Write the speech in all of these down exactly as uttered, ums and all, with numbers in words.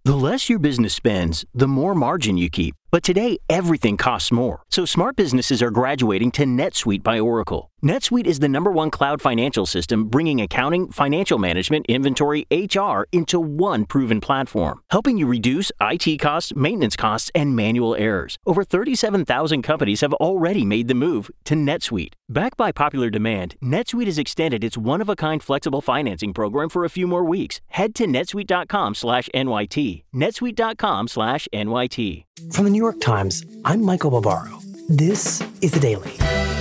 The less your business spends, the more margin you keep. But today, everything costs more. So smart businesses are graduating to NetSuite by Oracle. NetSuite is the number one cloud financial system, bringing accounting, financial management, inventory, H R into one proven platform, helping you reduce I T costs, maintenance costs, and manual errors. Over thirty-seven thousand companies have already made the move to NetSuite. Backed by popular demand, NetSuite has extended its one-of-a-kind flexible financing program for a few more weeks. Head to netsuite.com slash NYT. netsuite.com slash NYT. From the New York Times, I'm Michael Barbaro. This is The Daily.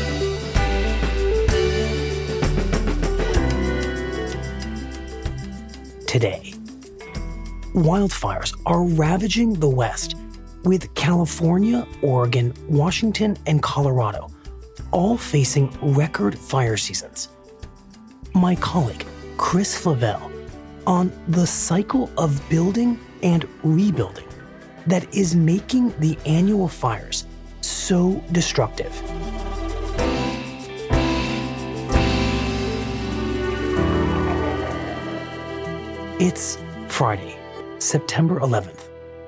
Today, wildfires are ravaging the West, with California, Oregon, Washington, and Colorado all facing record fire seasons. My colleague, Chris Flavelle, on the cycle of building and rebuilding that is making the annual fires so destructive. It's Friday, September eleventh.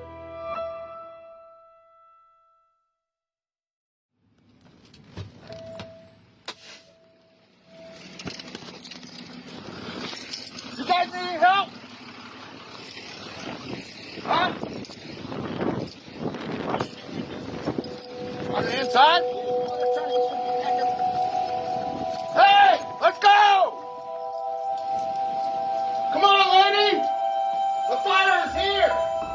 You guys need any help? Huh? On the inside? Hey, let's go! Come on, lady! The fire is here!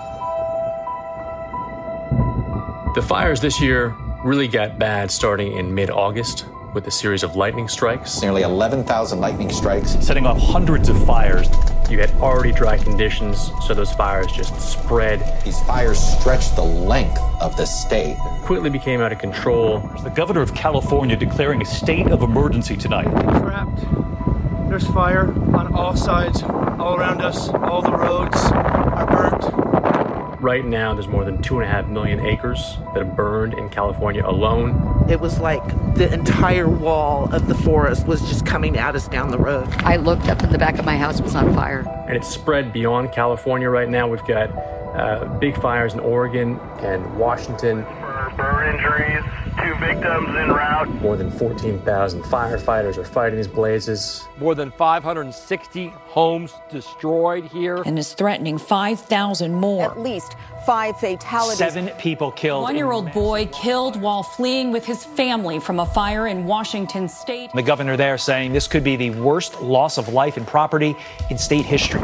The fires this year really got bad starting in mid-August with a series of lightning strikes. Nearly eleven thousand lightning strikes. Setting off hundreds of fires. You had already dry conditions, so those fires just spread. These fires stretched the length of the state. Quickly became out of control. The governor of California declaring a state of emergency tonight. Trapped. There's fire on all sides, all around us. All the roads are burnt. Right now, there's more than two and a half million acres that have burned in California alone. It was like the entire wall of the forest was just coming at us down the road. I looked up and the back of my house was on fire. And it's spread beyond California right now. We've got uh, big fires in Oregon and Washington. Burn injuries, two victims en route. More than fourteen thousand firefighters are fighting these blazes. More than five hundred sixty homes destroyed here. And is threatening five thousand more. At least five fatalities. Seven people killed. One-year-old boy killed while fleeing with his family from a fire in Washington state. The governor there saying this could be the worst loss of life and property in state history.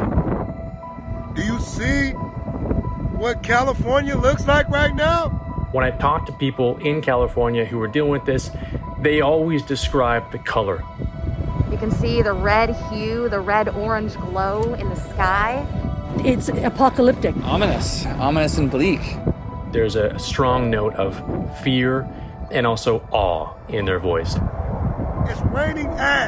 Do you see what California looks like right now? When I talk to people in California who are dealing with this, they always describe the color. You can see the red hue, the red-orange glow in the sky. It's apocalyptic. Ominous, ominous and bleak. There's a strong note of fear and also awe in their voice. It's raining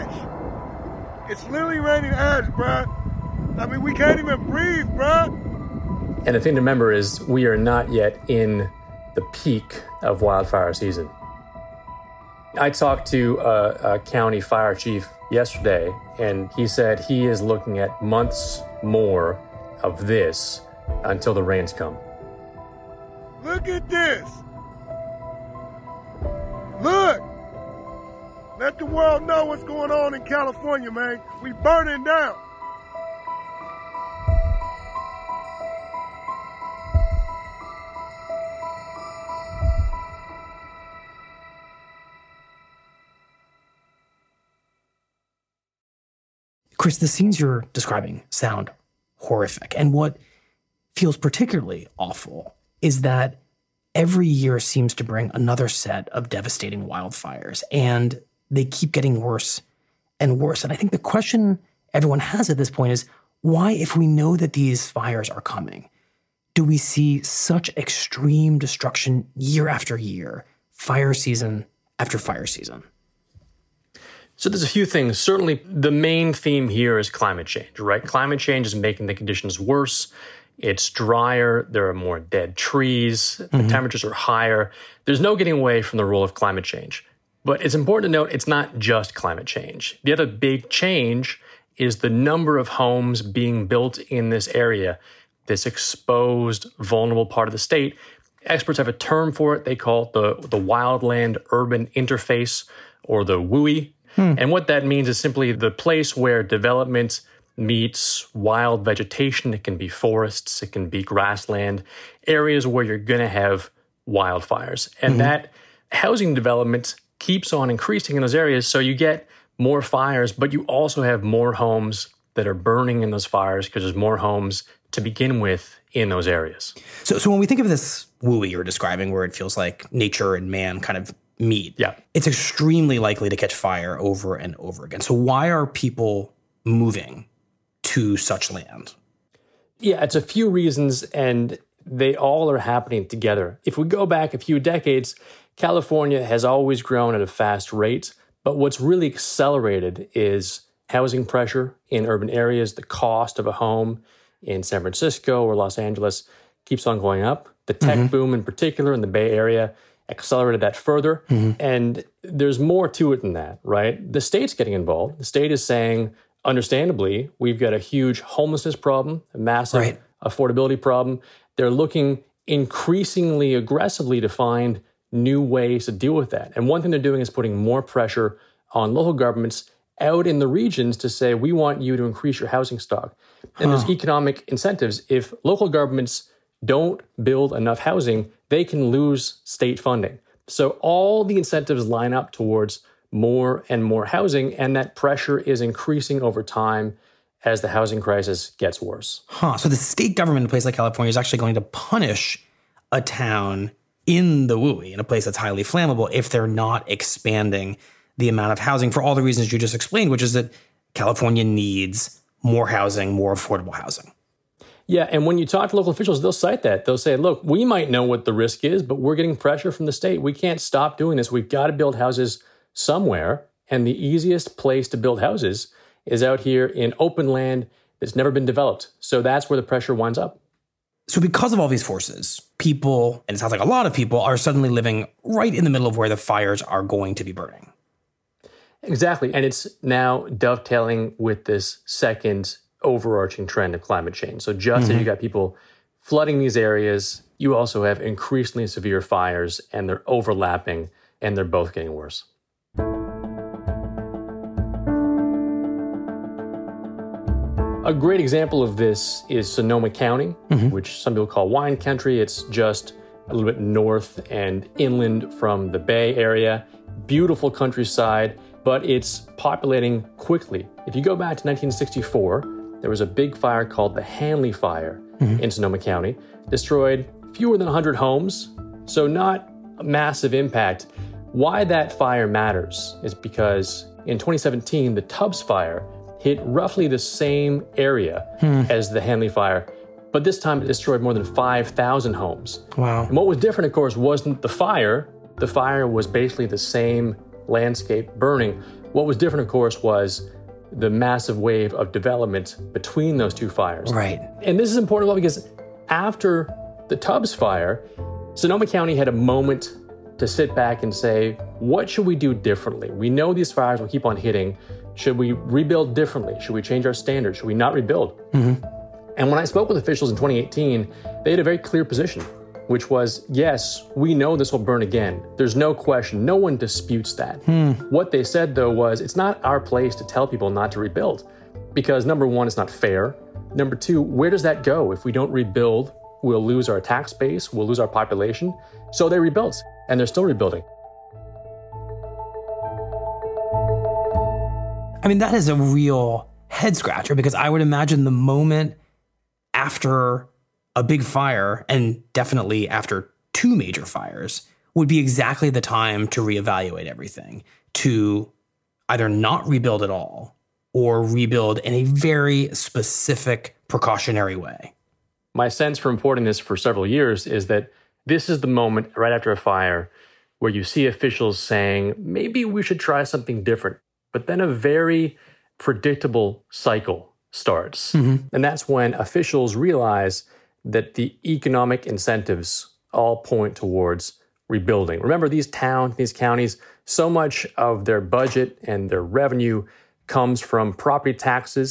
ash. It's literally raining ash, bruh. I mean, we can't even breathe, bruh. And the thing to remember is we are not yet in the peak of wildfire season. I talked to a, a county fire chief yesterday, and he said he is looking at months more of this until the rains come. Look at this. Look. Let the world know what's going on in California, man. We burning down. Chris, the scenes you're describing sound horrific. And what feels particularly awful is that every year seems to bring another set of devastating wildfires, and they keep getting worse and worse. And I think the question everyone has at this point is, why, if we know that these fires are coming, do we see such extreme destruction year after year, fire season after fire season? So there's a few things. Certainly, the main theme here is climate change, right? Climate change is making the conditions worse. It's drier. There are more dead trees. The mm-hmm. temperatures are higher. There's no getting away from the role of climate change. But it's important to note it's not just climate change. The other big change is the number of homes being built in this area this exposed, vulnerable part of the state. Experts have a term for it. They call it the, the wildland-urban interface, or the W U I. Hmm. And what that means is simply the place where development meets wild vegetation. It can be forests, it can be grassland, areas where you're going to have wildfires. And mm-hmm. that housing development keeps on increasing in those areas, so you get more fires, but you also have more homes that are burning in those fires because there's more homes to begin with in those areas. So, so when we think of this W U I you're describing, where it feels like nature and man kind of meet, yeah. it's extremely likely to catch fire over and over again. So why are people moving to such land? Yeah, it's a few reasons, and they all are happening together. If we go back a few decades, California has always grown at a fast rate, but what's really accelerated is housing pressure in urban areas. The cost of a home in San Francisco or Los Angeles keeps on going up. The tech mm-hmm. boom in particular in the Bay Area accelerated that further. Mm-hmm. And there's more to it than that, right? The state's getting involved. The state is saying, understandably, we've got a huge homelessness problem, a massive right. affordability problem. They're looking increasingly aggressively to find new ways to deal with that. And one thing they're doing is putting more pressure on local governments out in the regions to say, we want you to increase your housing stock. And huh. there's economic incentives. If local governments don't build enough housing, they can lose state funding. So all the incentives line up towards more and more housing, and that pressure is increasing over time as the housing crisis gets worse. Huh. So the state government in a place like California is actually going to punish a town in the W U I, in a place that's highly flammable, if they're not expanding the amount of housing for all the reasons you just explained, which is that California needs more housing, more affordable housing. Yeah, and when you talk to local officials, they'll cite that. They'll say, look, we might know what the risk is, but we're getting pressure from the state. We can't stop doing this. We've got to build houses somewhere, and the easiest place to build houses is out here in open land that's never been developed. So that's where the pressure winds up. So because of all these forces, people, and it sounds like a lot of people, are suddenly living right in the middle of where the fires are going to be burning. Exactly. And it's now dovetailing with this second overarching trend of climate change. So just mm-hmm. as you got people flooding these areas, you also have increasingly severe fires, and they're overlapping, and they're both getting worse. A great example of this is Sonoma County, mm-hmm. which some people call wine country. It's just a little bit north and inland from the Bay Area. Beautiful countryside, but it's populating quickly. If you go back to nineteen sixty-four, there was a big fire called the Hanley Fire mm-hmm. in Sonoma County. Destroyed fewer than one hundred homes, so not a massive impact. Why that fire matters is because in twenty seventeen, the Tubbs Fire hit roughly the same area hmm. as the Hanley Fire, but this time it destroyed more than five thousand homes. Wow. And what was different, of course, wasn't the fire. The fire was basically the same landscape burning. What was different, of course, was the massive wave of development between those two fires. Right. And this is important because after the Tubbs Fire, Sonoma County had a moment to sit back and say, what should we do differently? We know these fires will keep on hitting. Should we rebuild differently? Should we change our standards? Should we not rebuild? Mm-hmm. And when I spoke with officials in twenty eighteen, they had a very clear position, which was, yes, we know this will burn again. There's no question. No one disputes that. Hmm. What they said, though, was it's not our place to tell people not to rebuild because, number one, it's not fair. Number two, where does that go? If we don't rebuild, we'll lose our tax base, we'll lose our population. So they rebuilt, and they're still rebuilding. I mean, that is a real head scratcher because I would imagine the moment after a big fire, and definitely after two major fires, would be exactly the time to reevaluate everything, to either not rebuild at all or rebuild in a very specific precautionary way. My sense from reporting this for several years is that this is the moment right after a fire where you see officials saying, maybe we should try something different. But then a very predictable cycle starts. Mm-hmm. And that's when officials realize that the economic incentives all point towards rebuilding. Remember, these towns, these counties, so much of their budget and their revenue comes from property taxes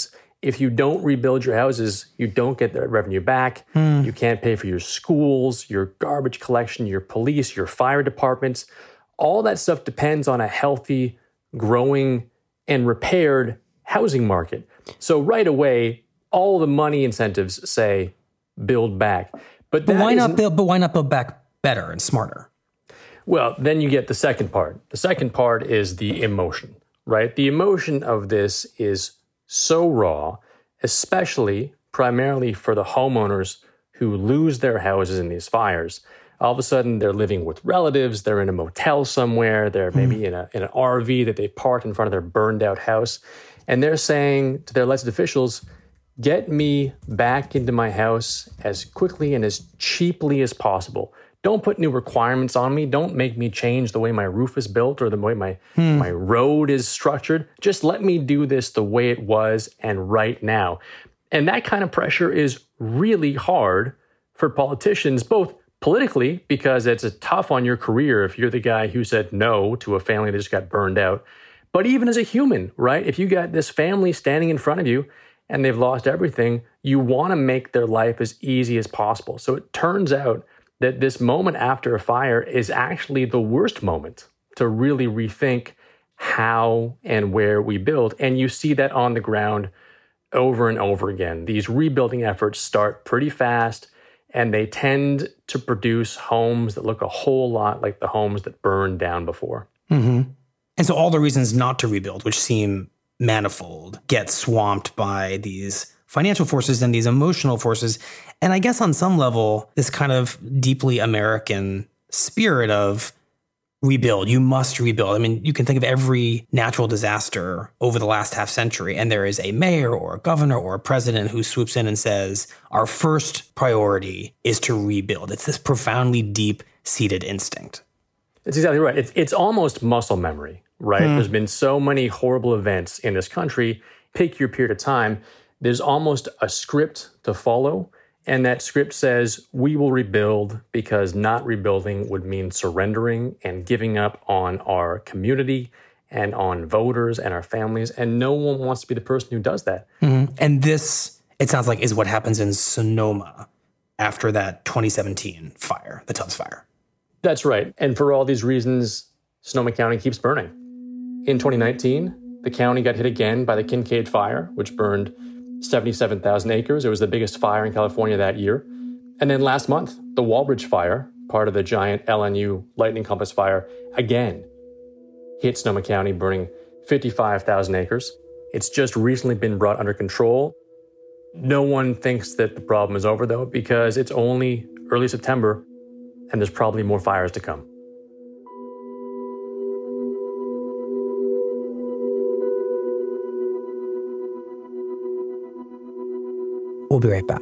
if you don't rebuild your houses, you don't get that revenue back. Hmm. You can't pay for your schools, your garbage collection, your police, your fire departments. All that stuff depends on a healthy, growing, and repaired housing market. So right away, all the money incentives say build back. But, but why not build? But why not build back better and smarter? Well, then you get the second part. The second part is the emotion, right? The emotion of this is so raw, especially primarily for the homeowners who lose their houses in these fires. All of a sudden, they're living with relatives. They're in a motel somewhere. They're maybe mm. in, a, in an R V that they parked in front of their burned out house. And they're saying to their elected officials, get me back into my house as quickly and as cheaply as possible. Don't put new requirements on me. Don't make me change the way my roof is built or the way my, hmm. my road is structured. Just let me do this the way it was and right now. And that kind of pressure is really hard for politicians, both politically, because it's a tough on your career if you're the guy who said no to a family that just got burned out, but even as a human, right? If you got this family standing in front of you and they've lost everything, you want to make their life as easy as possible. So it turns out that this moment after a fire is actually the worst moment to really rethink how and where we build. And you see that on the ground over and over again. These rebuilding efforts start pretty fast, and they tend to produce homes that look a whole lot like the homes that burned down before. Mm-hmm. And so all the reasons not to rebuild, which seem manifold, get swamped by these financial forces and these emotional forces. And I guess on some level, this kind of deeply American spirit of rebuild, you must rebuild. I mean, you can think of every natural disaster over the last half century, and there is a mayor or a governor or a president who swoops in and says, our first priority is to rebuild. It's this profoundly deep-seated instinct. That's exactly right. It's, it's almost muscle memory, right? Hmm. There's been so many horrible events in this country. Pick your period of time. There's almost a script to follow. And that script says, we will rebuild because not rebuilding would mean surrendering and giving up on our community and on voters and our families. And no one wants to be the person who does that. Mm-hmm. And this, it sounds like, is what happens in Sonoma after that twenty seventeen fire, the Tubbs fire. That's right. And for all these reasons, Sonoma County keeps burning. In twenty nineteen, the county got hit again by the Kincade Fire, which burned seventy-seven thousand acres. It was the biggest fire in California that year. And then last month, the Walbridge Fire, part of the giant L N U Lightning Compass Fire, again hit Sonoma County, burning fifty-five thousand acres. It's just recently been brought under control. No one thinks that the problem is over, though, because it's only early September, and there's probably more fires to come. We'll be right back.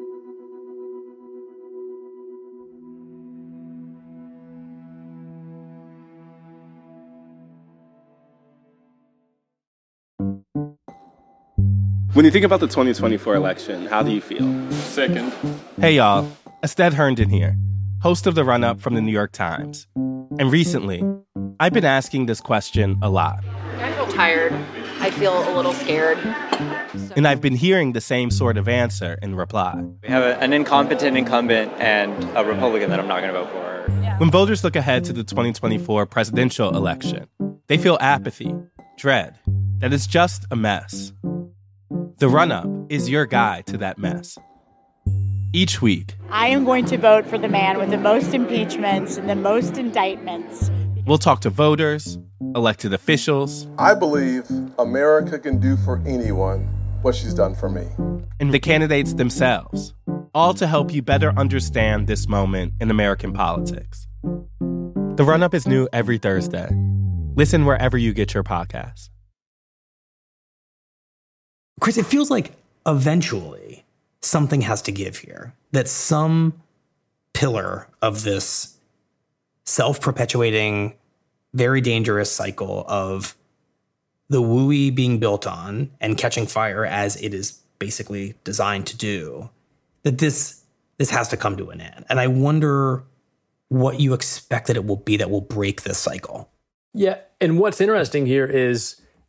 When you think about the twenty twenty-four election, how do you feel? Sickened. Hey, y'all. Estad Herndon here, host of The Run-Up from the New York Times. And recently, I've been asking this question a lot. I feel tired. I feel a little scared. So. And I've been hearing the same sort of answer in reply. We have a, an incompetent incumbent and a Republican that I'm not going to vote for. Yeah. When voters look ahead to the twenty twenty-four presidential election, they feel apathy, dread, that it's just a mess. The Run-Up is your guide to that mess. Each week, I am going to vote for the man with the most impeachments and the most indictments. We'll talk to voters, elected officials. I believe America can do for anyone what she's done for me. And the candidates themselves, all to help you better understand this moment in American politics. The Run-Up is new every Thursday. Listen wherever you get your podcasts. Chris, it feels like eventually something has to give here, that some pillar of this self-perpetuating, very dangerous cycle of the W U I being built on and catching fire as it is basically designed to do, that this this has to come to an end. And I wonder what you expect that it will be that will break this cycle. Yeah, and what's interesting here is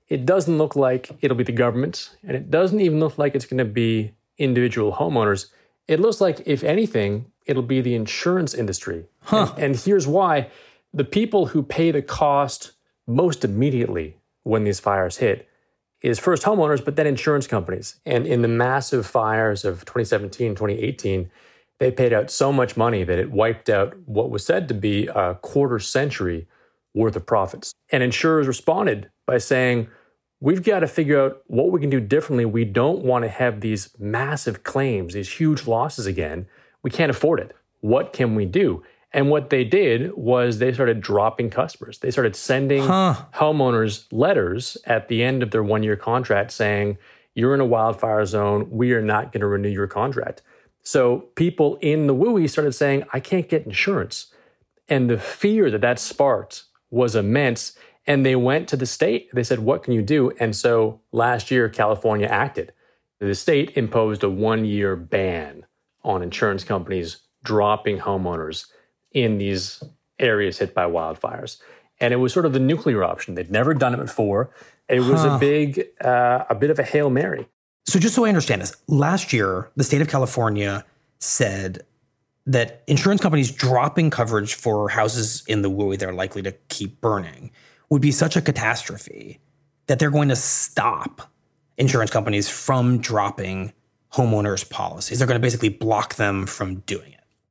it doesn't look like it'll be the government, and it doesn't even look like it's going to be individual homeowners. It looks like, if anything, it'll be the insurance industry. Huh. And, and here's why. The people who pay the cost most immediately when these fires hit is first homeowners, but then insurance companies. And in the massive fires of twenty seventeen, twenty eighteen, they paid out so much money that it wiped out what was said to be a quarter century worth of profits. And insurers responded by saying, we've got to figure out what we can do differently. We don't want to have these massive claims, these huge losses again. We can't afford it. What can we do? And what they did was they started dropping customers. They started sending huh. homeowners letters at the end of their one-year contract saying, you're in a wildfire zone. We are not going to renew your contract. So people in the W U I started saying, I can't get insurance. And the fear that that sparked was immense. And they went to the state. They said, what can you do? And so last year, California acted. The state imposed a one-year ban on insurance companies dropping homeowners in these areas hit by wildfires. And it was sort of the nuclear option. They'd never done it before. It was huh. a big, uh, a bit of a Hail Mary. So just so I understand this, last year, the state of California said that insurance companies dropping coverage for houses in the W U I that are likely to keep burning would be such a catastrophe that they're going to stop insurance companies from dropping homeowners' policies. They're going to basically block them from doing it.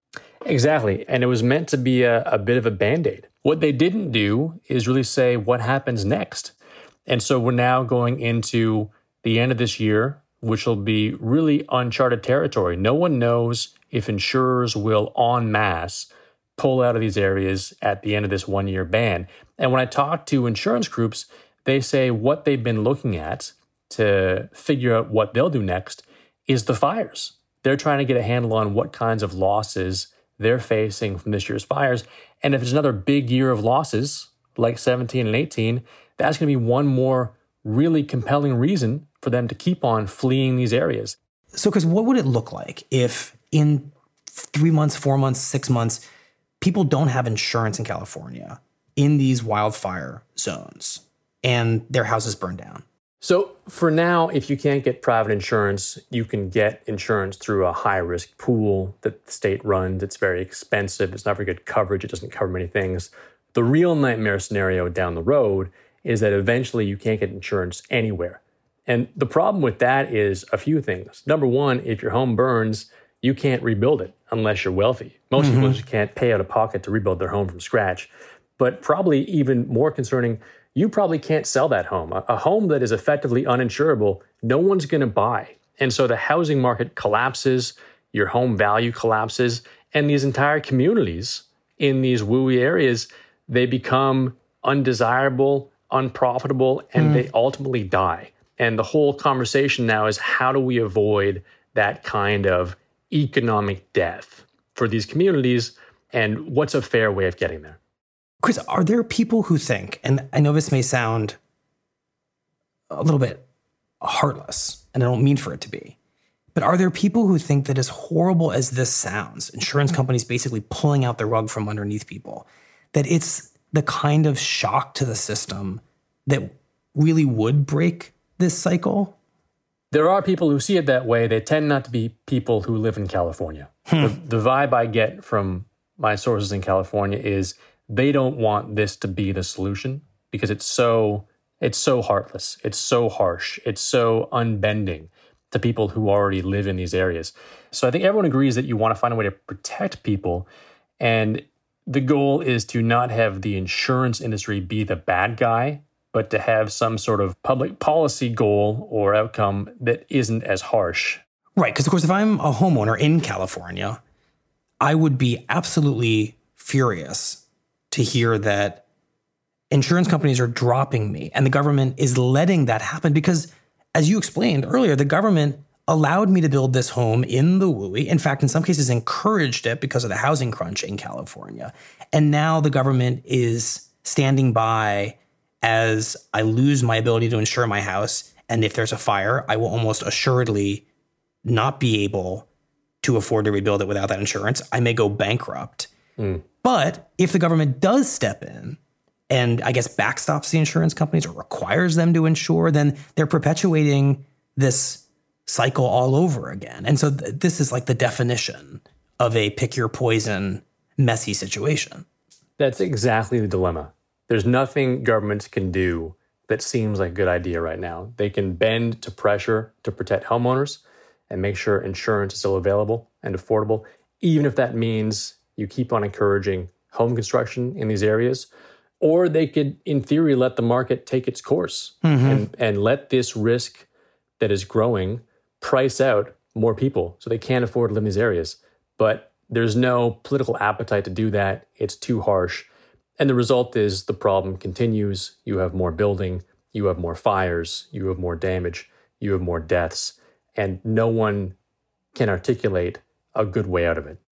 Exactly. And it was meant to be a, a bit of a Band-Aid. What they didn't do is really say what happens next. And so we're now going into the end of this year, which will be really uncharted territory. No one knows if insurers will en masse pull out of these areas at the end of this one-year ban. And when I talk to insurance groups, they say what they've been looking at to figure out what they'll do next is the fires. They're trying to get a handle on what kinds of losses they're facing from this year's fires. And if there's another big year of losses, like seventeen and eighteen, that's going to be one more really compelling reason for them to keep on fleeing these areas. So, because what would it look like if in three months, four months, six months, people don't have insurance in California in these wildfire zones and their houses burn down? So for now, if you can't get private insurance, you can get insurance through a high-risk pool that the state runs. It's very expensive. It's not very good coverage. It doesn't cover many things. The real nightmare scenario down the road is that eventually you can't get insurance anywhere. And the problem with that is a few things. Number one, if your home burns, you can't rebuild it unless you're wealthy. Most mm-hmm. people just can't pay out of pocket to rebuild their home from scratch. But probably even more concerning, you probably can't sell that home. A, a home that is effectively uninsurable, no one's going to buy. And so the housing market collapses, your home value collapses, and these entire communities in these W U I areas, they become undesirable, unprofitable, and mm. they ultimately die. And the whole conversation now is how do we avoid that kind of economic death for these communities, and what's a fair way of getting there? Chris, are there people who think, and I know this may sound a little bit heartless, and I don't mean for it to be, but are there people who think that as horrible as this sounds, insurance companies basically pulling out the rug from underneath people, that it's the kind of shock to the system that really would break this cycle? There are people who see it that way. They tend not to be people who live in California. Hmm. The, the vibe I get from my sources in California is they don't want this to be the solution because it's so it's so heartless. It's so harsh. It's so unbending to people who already live in these areas. So I think everyone agrees that you want to find a way to protect people. And the goal is to not have the insurance industry be the bad guy, but to have some sort of public policy goal or outcome that isn't as harsh. Right, because of course, if I'm a homeowner in California, I would be absolutely furious to hear that insurance companies are dropping me and the government is letting that happen because, as you explained earlier, the government allowed me to build this home in the W U I. In fact, in some cases encouraged it because of the housing crunch in California. And now the government is standing by as I lose my ability to insure my house. And if there's a fire, I will almost assuredly not be able to afford to rebuild it without that insurance. I may go bankrupt. Mm. But if the government does step in and I guess backstops the insurance companies or requires them to insure, then they're perpetuating this cycle all over again. And so th- this is like the definition of a pick your poison, messy situation. That's exactly the dilemma. There's nothing governments can do that seems like a good idea right now. They can bend to pressure to protect homeowners and make sure insurance is still available and affordable, even if that means you keep on encouraging home construction in these areas. Or they could, in theory, let the market take its course mm-hmm. and, and let this risk that is growing price out more people so they can't afford to live in these areas. But there's no political appetite to do that. It's too harsh. And the result is the problem continues. You have more building, you have more fires, you have more damage, you have more deaths, and no one can articulate a good way out of it.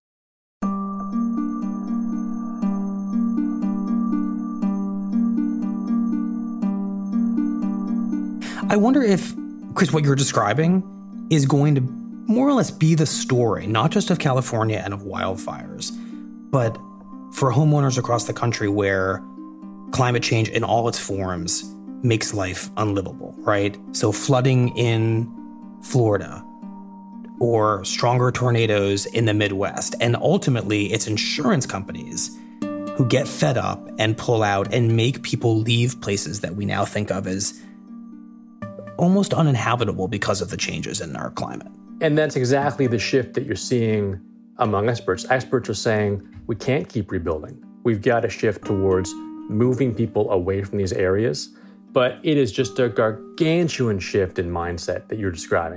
I wonder if, Chris, what you're describing is going to more or less be the story, not just of California and of wildfires, but for homeowners across the country where climate change in all its forms makes life unlivable, right? So flooding in Florida or stronger tornadoes in the Midwest. And ultimately, it's insurance companies who get fed up and pull out and make people leave places that we now think of as almost uninhabitable because of the changes in our climate. And that's exactly the shift that you're seeing among experts. Experts are saying, we can't keep rebuilding. We've got to shift towards moving people away from these areas. But it is just a gargantuan shift in mindset that you're describing.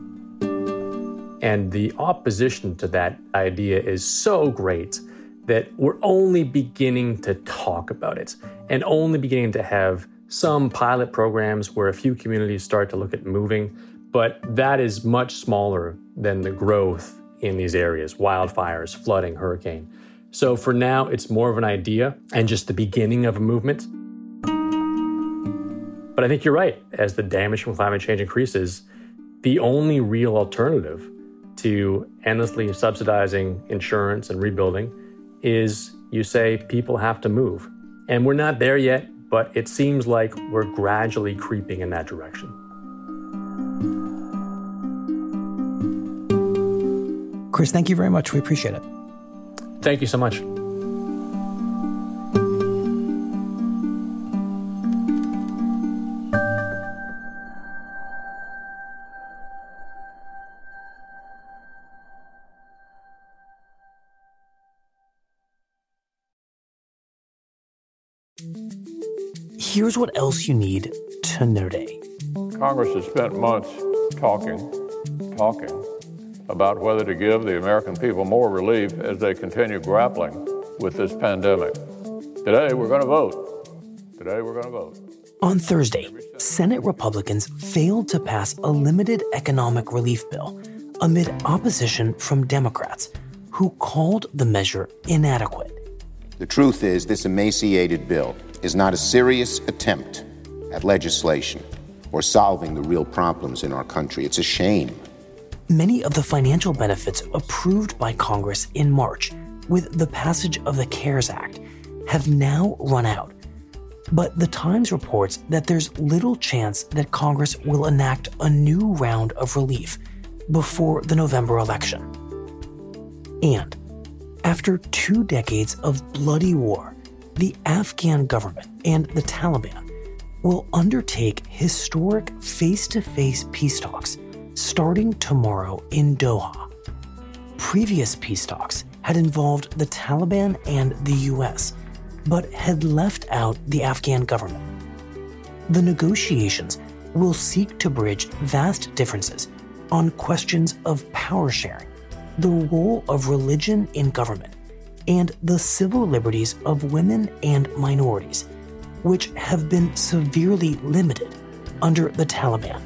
And the opposition to that idea is so great that we're only beginning to talk about it and only beginning to have some pilot programs where a few communities start to look at moving. But that is much smaller than the growth in these areas, wildfires, flooding, hurricane. So for now, it's more of an idea and just the beginning of a movement. But I think you're right. As the damage from climate change increases, the only real alternative to endlessly subsidizing insurance and rebuilding is you say people have to move. And we're not there yet, but it seems like we're gradually creeping in that direction. Chris, thank you very much. We appreciate it. Thank you so much. Here's what else you need to know today. Congress has spent months talking, talking about whether to give the American people more relief as they continue grappling with this pandemic. Today, we're going to vote. Today, we're going to vote. On Thursday, Senate Republicans failed to pass a limited economic relief bill amid opposition from Democrats, who called the measure inadequate. The truth is, this emaciated bill is not a serious attempt at legislation or solving the real problems in our country. It's a shame. Many of the financial benefits approved by Congress in March with the passage of the CARES Act have now run out. But the Times reports that there's little chance that Congress will enact a new round of relief before the November election. And after two decades of bloody war, the Afghan government and the Taliban will undertake historic face-to-face peace talks starting tomorrow in Doha. Previous peace talks had involved the Taliban and the U S, but had left out the Afghan government. The negotiations will seek to bridge vast differences on questions of power sharing, the role of religion in government, and the civil liberties of women and minorities, which have been severely limited under the Taliban.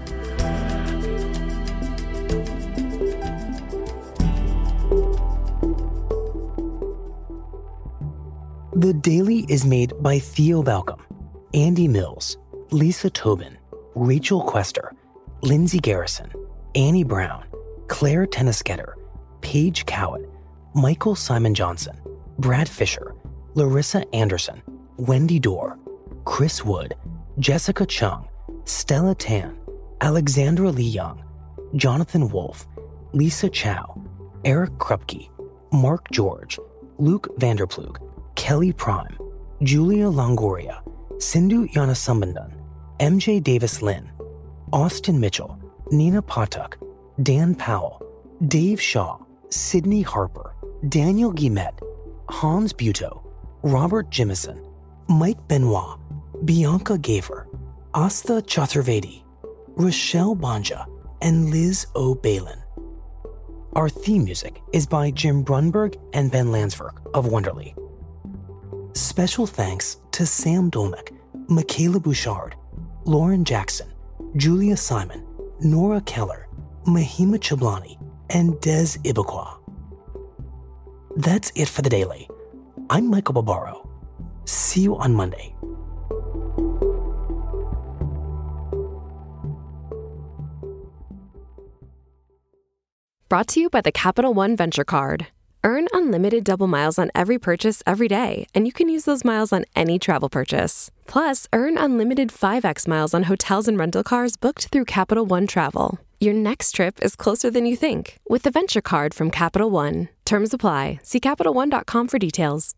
The Daily is made by Theo Balcom, Andy Mills, Lisa Tobin, Rachel Quester, Lindsay Garrison, Annie Brown, Claire Tennisketter, Paige Cowett, Michael Simon Johnson, Brad Fisher, Larissa Anderson, Wendy Dorr, Chris Wood, Jessica Chung, Stella Tan, Alexandra Lee Young, Jonathan Wolfe, Lisa Chow, Eric Krupke, Mark George, Luke Vanderplug, Kelly Prime, Julia Longoria, Sindhu Yanasambandhan, M J Davis Lynn, Austin Mitchell, Nina Patak, Dan Powell, Dave Shaw, Sydney Harper, Daniel Guimet, Hans Butow, Robert Jimison, Mike Benoit, Bianca Gaver, Asta Chaturvedi, Rochelle Banja, and Liz O'Balin. Our theme music is by Jim Brunberg and Ben Landsverk of Wonderly. Special thanks to Sam Dolnick, Michaela Bouchard, Lauren Jackson, Julia Simon, Nora Keller, Mahima Chablani, and Des Ibaqua. That's it for the Daily. I'm Michael Barbaro. See you on Monday. Brought to you by the Capital One Venture Card. Earn unlimited double miles on every purchase every day, and you can use those miles on any travel purchase. Plus, earn unlimited five X miles on hotels and rental cars booked through Capital One Travel. Your next trip is closer than you think with the Venture Card from Capital One. Terms apply. See Capital One dot com for details.